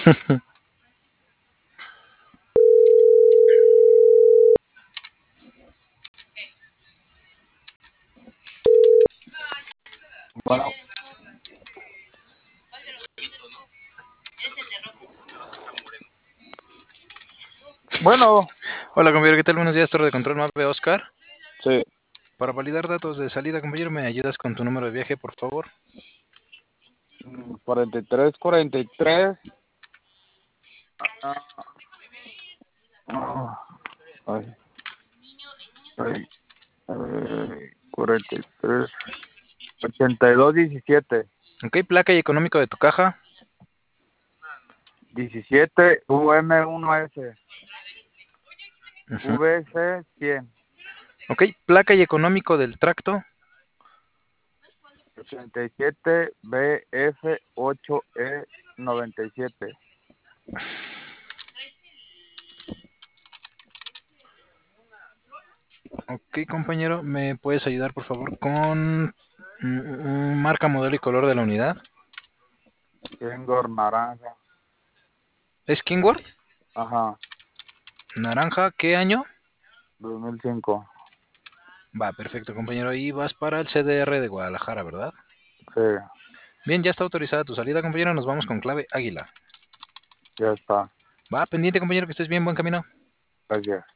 Bueno, bueno, Hola, compañero, ¿qué tal? Buenos días, Torre de Control Mave Oscar. sí, Para validar datos de salida, compañero, ¿me ayudas con tu número de viaje, por favor? 43, ah, ay, ay, 43, 82, 17, Ok, placa y económico de tu caja. 17, UM1S, Ujú. VC 100, Ok, placa y económico del tracto. 87, BF8E97. Ok, compañero, ¿me puedes ayudar, por favor, con marca, modelo y color de la unidad? Kengor naranja, ¿Es Kingworth? ajá, Naranja, ¿qué año? 2005, Va, perfecto, compañero. Ahí vas para el CDR de Guadalajara, ¿verdad? sí, Bien, ya está autorizada tu salida, compañero. Nos vamos con clave Águila. ya está, Va, pendiente, compañero, que estés bien, buen camino. gracias.